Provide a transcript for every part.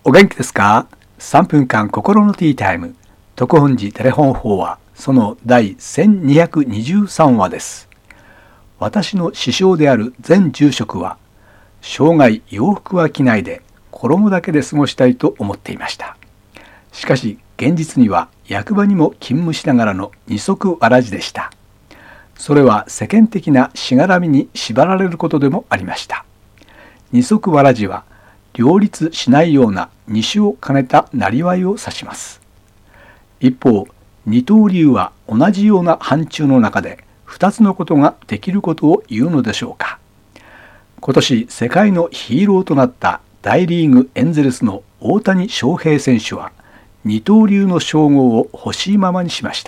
お元気ですか？ 3 分間心のティータイム。徳本寺テレフォン法話、その第1223話です。私の師匠である前住職は、生涯洋服は着ないで衣だけで過ごしたいと思っていました。しかし現実には役場にも勤務しながらの二足わらじでした。それは世間的なしがらみに縛られることでもありました。二足わらじは両立しないような二種を兼ねたなりわいを指します。一方、二刀流は同じような範疇の中で二つのことができることを言うのでしょうか。今年世界のヒーローとなった大リーグエンゼルスの大谷翔平選手は二刀流の称号を欲しいままにしました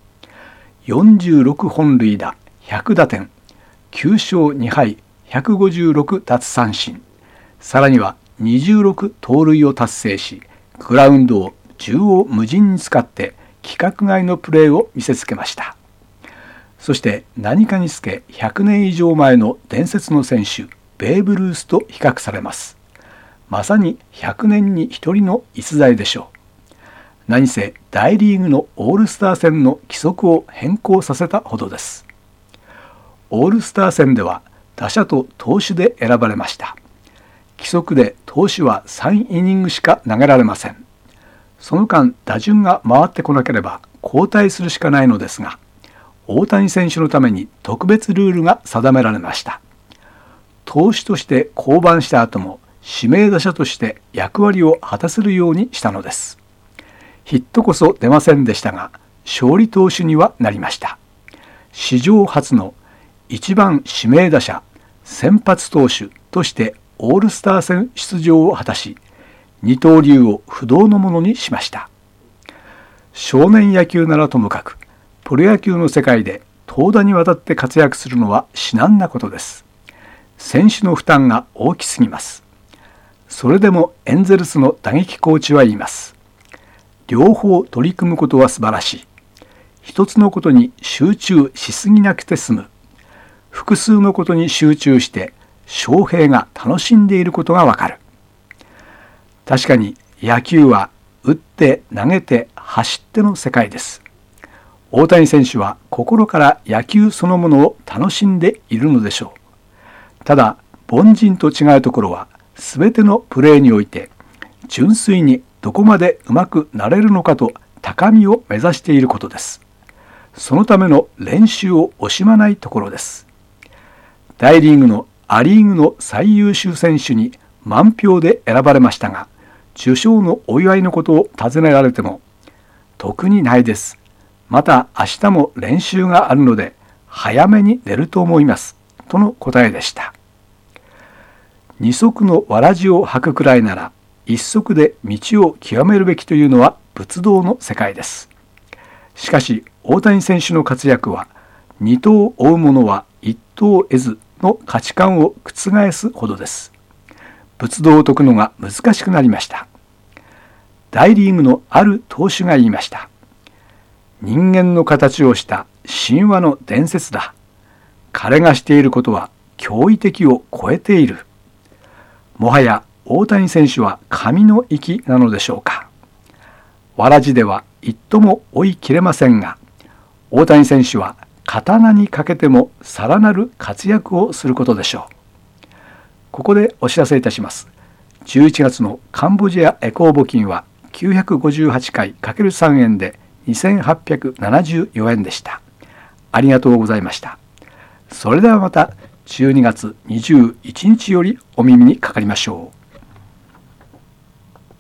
。46本塁打、100打点、9勝2敗、156奪三振、さらには26盗塁を達成し、グラウンドを縦横無尽に使って規格外のプレーを見せつけました。そして何かにつけ100年以上前の伝説の選手ベーブ・ルースと比較されます。まさに100年に一人の逸材でしょう。何せ大リーグのオールスター戦の規則を変更させたほどです。オールスター戦では打者と投手で選ばれました。規則で投手は3イニングしか投げられません。その間打順が回ってこなければ交代するしかないのですが、大谷選手のために特別ルールが定められました。投手として降板した後も指名打者として役割を果たせるようにしたのです。ヒットこそ出ませんでしたが、勝利投手にはなりました。史上初の1番指名打者、先発投手としてオールスター戦出場を果たし、二刀流を不動のものにしました。少年野球ならともかく、プロ野球の世界で投打にわたって活躍するのは至難なことです。選手の負担が大きすぎます。それでもエンゼルスの打撃コーチは言います。両方取り組むことは素晴らしい。一つのことに集中しすぎなくて済む。複数のことに集中して翔平が楽しんでいることがわかる。確かに野球は打って投げて走っての世界です。大谷選手は心から野球そのものを楽しんでいるのでしょう。ただ凡人と違うところは、すべてのプレーにおいて純粋にどこまでうまくなれるのかと高みを目指していることです。そのための練習を惜しまないところです。大リーグのア・リーグの最優秀選手に満票で選ばれましたが、受賞のお祝いのことを尋ねられても、特にないです。また明日も練習があるので早めに寝ると思いますとの答えでした。二足のわらじを履くくらいなら一足で道を極めるべきというのは仏道の世界です。しかし大谷選手の活躍は、二頭を追う者は一頭を得ずの価値観を覆すほどです。仏道を説くのが難しくなりました。大リーグのある投手が言いました。人間の形をした神話の伝説だ。彼がしていることは驚異的を超えている。もはや大谷選手は神の域なのでしょうか。わらじでは一頭も追い切れませんが、大谷選手は刀にかけてもさらなる活躍をすることでしょう。ここでお知らせいたします。11月のカンボジアエコー募金は958回 ×3 円で2874円でした。ありがとうございました。それではまた12月21日よりお耳にかかりましょう。